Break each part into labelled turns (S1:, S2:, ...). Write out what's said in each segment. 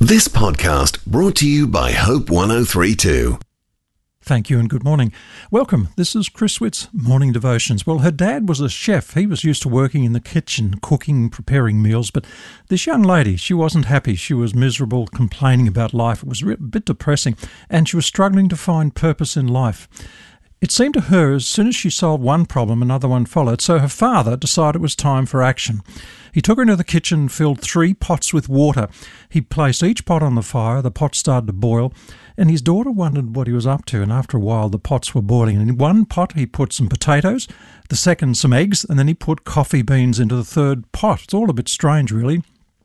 S1: This podcast brought to you by Hope 103.2.
S2: Thank you and good morning. Welcome. This is Chris Witt's Morning Devotions. Well, her dad was a chef. He was used to working in the kitchen, cooking, preparing meals. But this young lady, she wasn't happy. She was miserable, complaining about life. It was a bit depressing. And she was struggling to find purpose in life. It seemed to her as soon as she solved one problem, another one followed. So her father decided it was time for action. He took her into the kitchen and filled 3 pots with water. He placed each pot on the fire. The pot started to boil. And his daughter wondered what he was up to, and after a while the pots were boiling. And in one pot he put some potatoes, the second some eggs, and then he put coffee beans into the third pot. It's all a bit strange, really.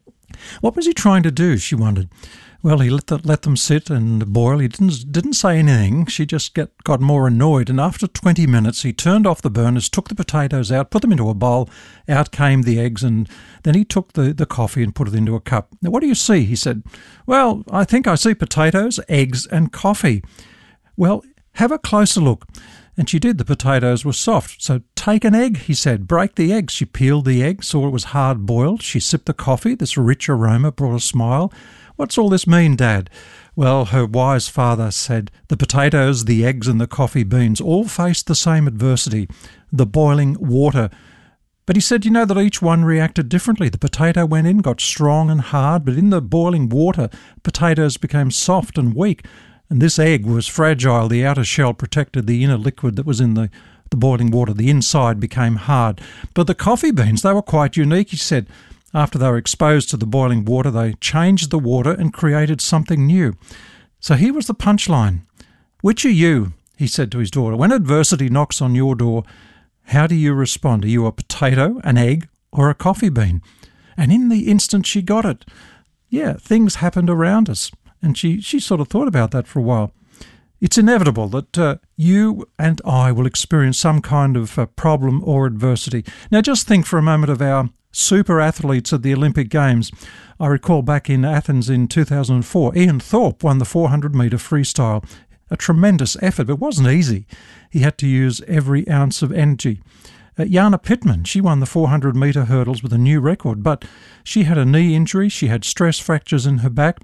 S2: What was he trying to do, she wondered. Well, he let them sit and boil. He didn't say anything. She just got more annoyed, and after 20 minutes he turned off the burners, took the potatoes out, put them into a bowl, out came the eggs, and then he took the coffee and put it into a cup. Now, what do you see? He said. Well, I think I see potatoes, eggs and coffee. Well, have a closer look. And she did. The potatoes were soft. So take an egg, he said. Break the egg. She peeled the egg, saw it was hard boiled. She sipped the coffee. This rich aroma brought a smile. What's all this mean, Dad? Well, her wise father said, the potatoes, the eggs and the coffee beans all faced the same adversity, the boiling water. But he said, you know that each one reacted differently. The potato went in, got strong and hard, but in the boiling water, potatoes became soft and weak. And this egg was fragile. The outer shell protected the inner liquid that was in the boiling water. The inside became hard. But the coffee beans, they were quite unique, he said. After they were exposed to the boiling water, they changed the water and created something new. So here was the punchline. Which are you? He said to his daughter. When adversity knocks on your door, how do you respond? Are you a potato, an egg, or a coffee bean? And in the instant she got it. Yeah, things happened around us. And she sort of thought about that for a while. It's inevitable that you and I will experience some kind of problem or adversity. Now just think for a moment of our super athletes at the Olympic Games. I recall back in Athens in 2004, Ian Thorpe won the 400-metre freestyle. A tremendous effort, but it wasn't easy. He had to use every ounce of energy. Jana Pittman, she won the 400-metre hurdles with a new record, but she had a knee injury, she had stress fractures in her back,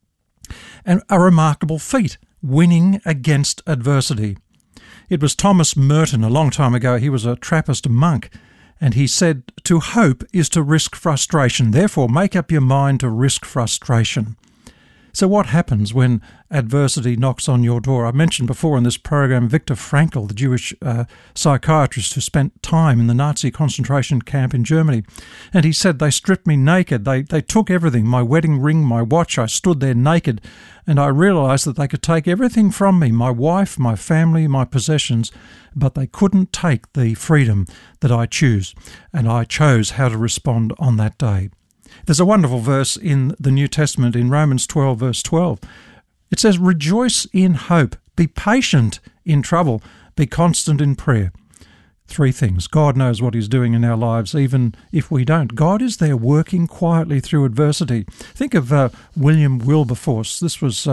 S2: and a remarkable feat, winning against adversity. It was Thomas Merton a long time ago. He was a Trappist monk. And he said, to hope is to risk frustration. Therefore, make up your mind to risk frustration. So what happens when adversity knocks on your door? I mentioned before in this program Viktor Frankl, the Jewish psychiatrist who spent time in the Nazi concentration camp in Germany. And he said, they stripped me naked. They took everything, my wedding ring, my watch. I stood there naked, and I realised that they could take everything from me, my wife, my family, my possessions, but they couldn't take the freedom that I choose. And I chose how to respond on that day. There's a wonderful verse in the New Testament in Romans 12, verse 12. It says, rejoice in hope, be patient in trouble, be constant in prayer. 3 things. God knows what he's doing in our lives, even if we don't. God is there working quietly through adversity. Think of William Wilberforce. This was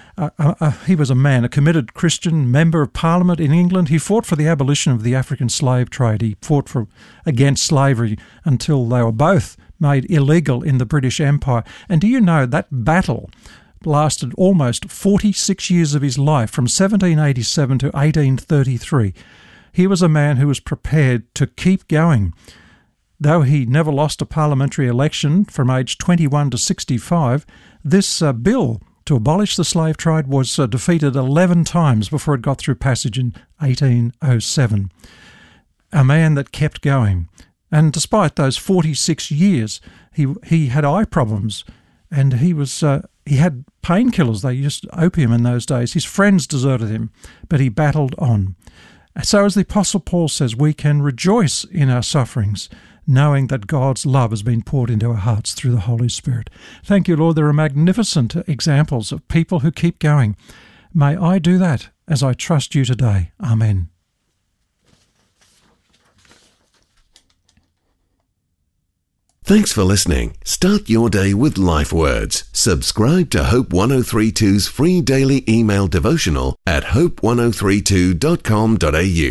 S2: he was a man, a committed Christian member of Parliament in England. He fought for the abolition of the African slave trade. He fought against slavery until they were both made illegal in the British Empire. And do you know that battle lasted almost 46 years of his life, from 1787 to 1833. He was a man who was prepared to keep going. Though he never lost a parliamentary election from age 21 to 65, this bill to abolish the slave trade was defeated 11 times before it got through passage in 1807. A man that kept going. And despite those 46 years, he had eye problems, and he had painkillers. They used opium in those days. His friends deserted him, but he battled on. So as the Apostle Paul says, we can rejoice in our sufferings, knowing that God's love has been poured into our hearts through the Holy Spirit. Thank you, Lord. There are magnificent examples of people who keep going. May I do that as I trust you today. Amen.
S1: Thanks for listening. Start your day with Life Words. Subscribe to Hope 103.2's free daily email devotional at hope1032.com.au.